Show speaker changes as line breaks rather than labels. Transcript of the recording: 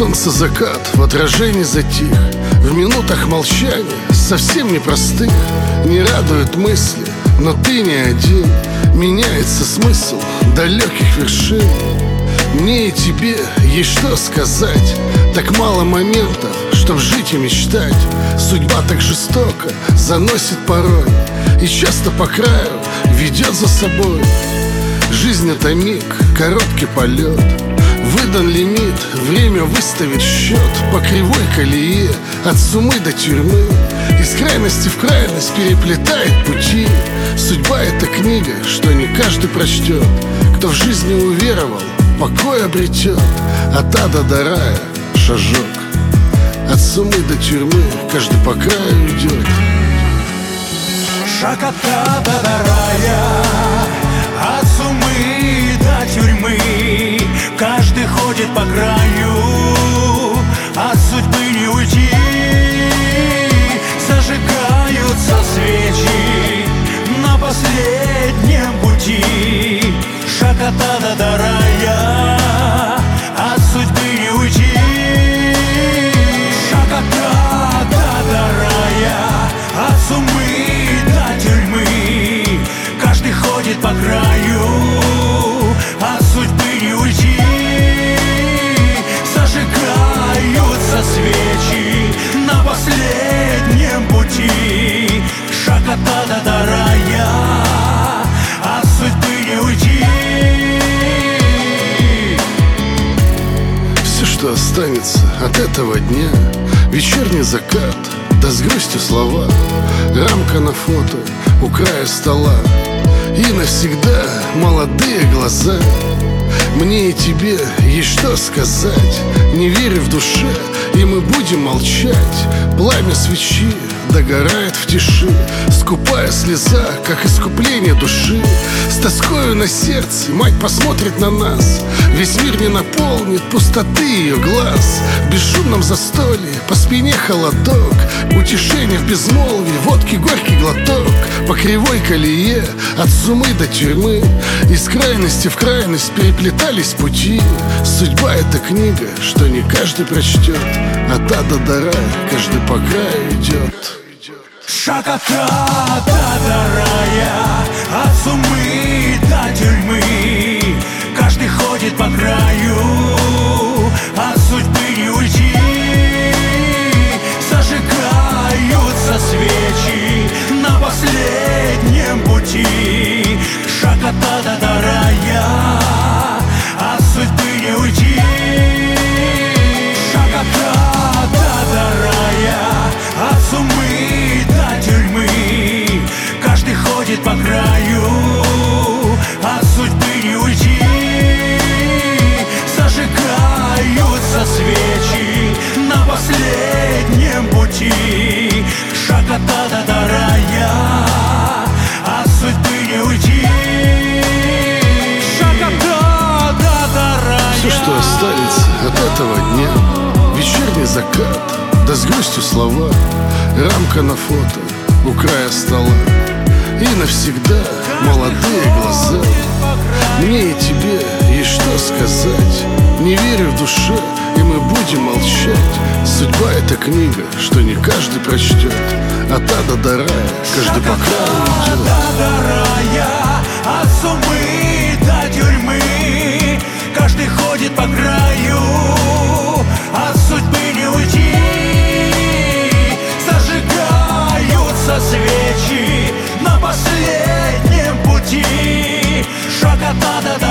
солнца закат в отражении затих. В минутах молчания, совсем непростых, не радуют мысли, но ты не один. Меняется смысл далеких вершин. Мне и тебе есть что сказать. Так мало моментов, чтоб жить и мечтать. Судьба так жестоко заносит порой и часто по краю ведет за собой. Жизнь — это миг, короткий полет. Выдан лимит, время выставит счет по кривой колее, от сумы до тюрьмы. Из крайности в крайность переплетает пути. Судьба — это книга, что не каждый прочтет. Кто в жизни уверовал, покой обретет. От ада до рая шажок, от сумы до тюрьмы каждый по краю идет.
Шаг от ада до рая, от сумы до тюрьмы каждый ходит по краю, от судьбы не уйти. Зажигаются свечи на последнем пути. Шаг от ада до рая, от судьбы не уйти. Шаг от ада до рая, от сумы до тюрьмы каждый ходит по краю, от судьбы не уйти. Зажигаются свечи на последнем пути. Шаг от ада до рая, от судьбы не уйти.
Все, что останется от этого дня, вечерний закат, да с грустью слова, рамка на фото у края стола и навсегда молодые глаза. Мне и тебе есть что сказать. Не верю в душе, и мы будем молчать. Пламя свечи догорает в тиши, скупая слеза, как искупление души. С тоскою на сердце мать посмотрит на нас. Весь мир не наполнит пустоты ее глаз. В бесшумном застолье по спине холодок, утешение в безмолвии, водки горький глоток. По кривой колее, от сумы до тюрьмы, из крайности в крайность переплетались пути. Судьба — это книга, что не каждый прочтет. От ада до рая каждый по краю идет.
Шаг от ада до рая, от сумы до тюрьмы каждый ходит по краю, от судьбы не уйти. Зажигаются свечи на последнем пути. Шаг от ада до рая, от судьбы не уйти. Шаг от ада до рая, от сумы до тюрьмы каждый ходит по краю, от судьбы не уйти. Зажигаются свечи на последнем пути. Шаг от ада до рая, от судьбы не уйти. Шаг от ада до рая.
Все, что останется от этого дня, вечерний закат, да с грустью слова, рамка на фото у края стола и навсегда молодые глаза. Мне и тебе есть что сказать. Не верю в душе, и мы будем молчать. Судьба — это книга, что не каждый прочтет. От ада до рая каждый по краю идет.
От ада до рая, от сумы до тюрьмы каждый ходит по краю, от судьбы не уйти. Зажигаются свечи на последнем пути. Шаг от ада